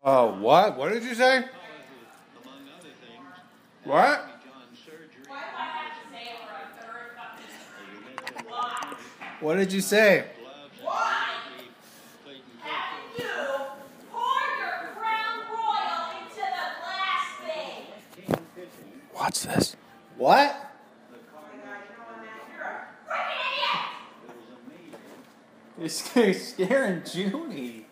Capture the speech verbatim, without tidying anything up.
Oh, what? What did you say? What? What did you say? Why haven't you poured your Crown Royal into the glass thing? Watch this. What? Oh my God, you know what, Matt? You're a freaking idiot! You're scaring Junie.